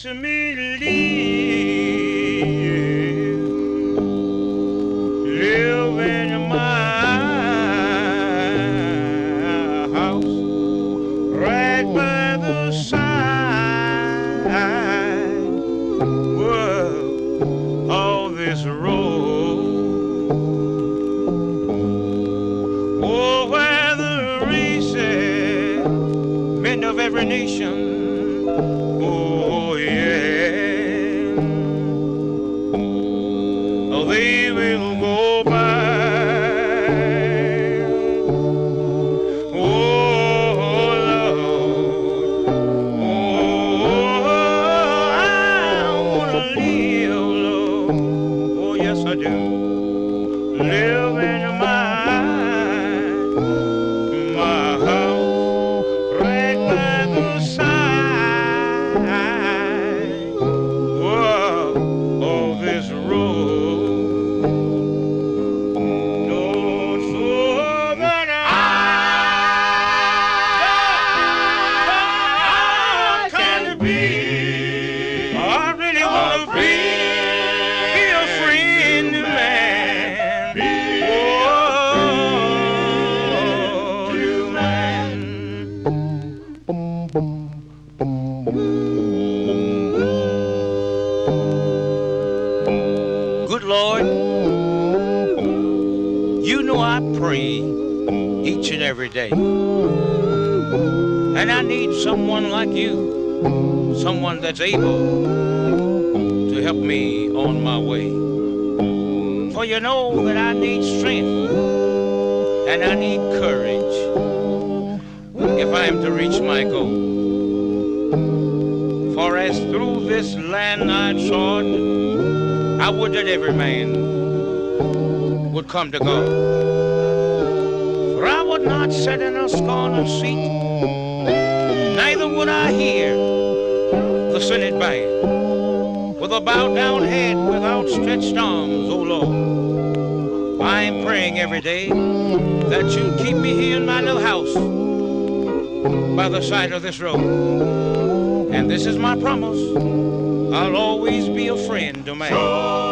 lets me live in my house right by the side of this road. Oh, where the races men of every nation, oh yeah, oh they will go by. Oh Lord, oh I wanna live, Lord, oh yes I do, live in my house right by the side of this road. No, so that I can be. I really want to be a friend, man. Oh, you man. Good Lord, you know I pray each and every day. And I need someone like you, someone that's able to help me on my way. For you know that I need strength and I need courage if I am to reach my goal. For as through this land I trod, I would that every man would come to God. For I would not sit in a scorned seat, neither would I hear the Senate band with a bowed down head, with outstretched arms, O Lord. I am praying every day that you keep me here in my little house by the side of this road. And this is my promise, I'll always be a friend to man.